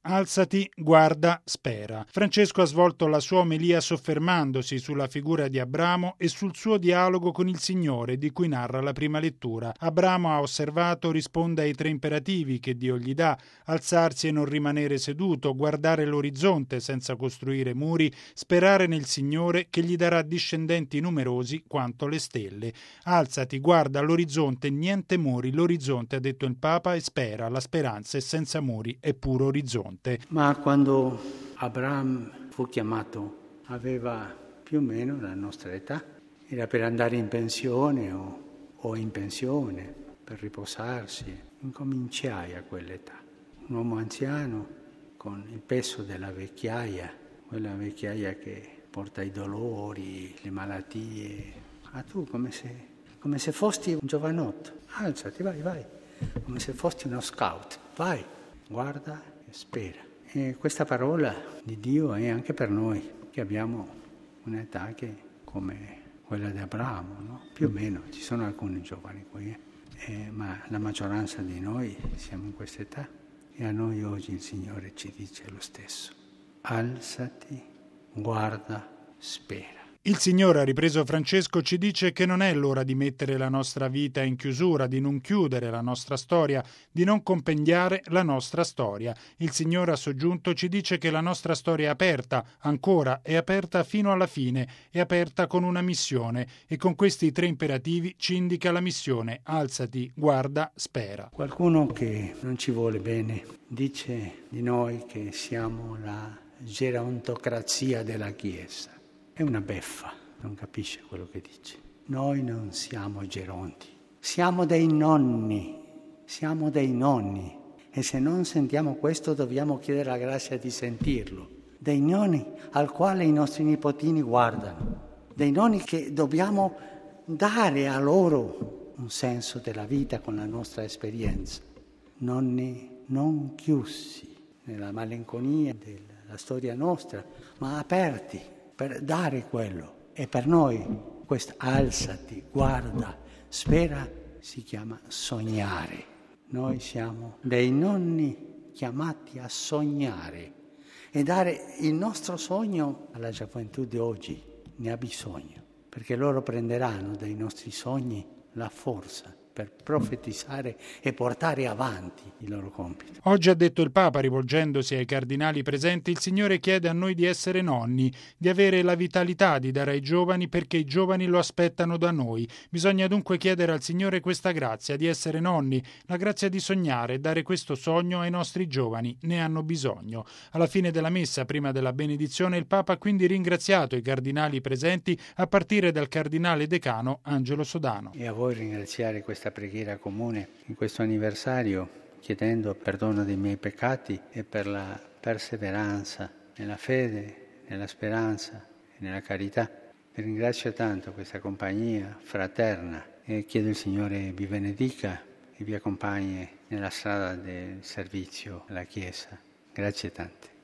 Alzati, guarda, spera. Francesco ha svolto la sua omelia soffermandosi sulla figura di Abramo e sul suo dialogo con il Signore di cui narra la prima lettura. Abramo, ha osservato, risponde ai 3 imperativi che Dio gli dà: alzarsi e non rimanere seduto, guardare l'orizzonte senza costruire muri, sperare nel Signore che gli darà discendenti numerosi quanto le stelle. Alzati, guarda l'orizzonte, niente muri, l'orizzonte, ha detto il Papa, e spera. La speranza è senza muri, è puro orizzonte. Ma quando Abramo fu chiamato aveva più o meno la nostra età, era per andare in pensione o in pensione, per riposarsi. Incominciai a quell'età, un uomo anziano con il peso della vecchiaia, quella vecchiaia che porta i dolori, le malattie. Ma tu come se fossi un giovanotto, alzati, vai, come se fossi uno scout, vai, guarda, spera. E questa parola di Dio è anche per noi, che abbiamo un'età che come quella di Abramo, no? Più o meno, ci sono alcuni giovani qui, ma la maggioranza di noi siamo in questa età e a noi oggi il Signore ci dice lo stesso. Alzati, guarda, spera. Il Signore, ha ripreso Francesco, ci dice che non è l'ora di mettere la nostra vita in chiusura, di non chiudere la nostra storia, di non compendiare la nostra storia. Il Signore, ha soggiunto, ci dice che la nostra storia è aperta, ancora, è aperta fino alla fine, è aperta con una missione, e con questi 3 imperativi ci indica la missione: alzati, guarda, spera. Qualcuno che non ci vuole bene dice di noi che siamo la gerontocrazia della Chiesa. È una beffa, non capisce quello che dice. Noi non siamo geronti, siamo dei nonni, e se non sentiamo questo dobbiamo chiedere la grazia di sentirlo. Dei nonni al quale i nostri nipotini guardano, dei nonni che dobbiamo dare a loro un senso della vita con la nostra esperienza. Nonni non chiusi nella malinconia della storia nostra, ma aperti per dare quello. E per noi questo alzati, guarda, spera si chiama sognare. Noi siamo dei nonni chiamati a sognare e dare il nostro sogno alla gioventù di oggi. Ne ha bisogno, perché loro prenderanno dai nostri sogni la forza per profetizzare e portare avanti il loro compito. Oggi, ha detto il Papa, rivolgendosi ai cardinali presenti, il Signore chiede a noi di essere nonni, di avere la vitalità di dare ai giovani, perché i giovani lo aspettano da noi. Bisogna dunque chiedere al Signore questa grazia di essere nonni, la grazia di sognare e dare questo sogno ai nostri giovani, ne hanno bisogno. Alla fine della messa, prima della benedizione, il Papa ha quindi ringraziato i cardinali presenti, a partire dal cardinale decano Angelo Sodano. E a voi ringraziare questa preghiera comune in questo anniversario, chiedendo perdono dei miei peccati e per la perseveranza nella fede, nella speranza e nella carità. Vi ringrazio tanto questa compagnia fraterna e chiedo il Signore vi benedica e vi accompagni nella strada del servizio alla Chiesa. Grazie tante.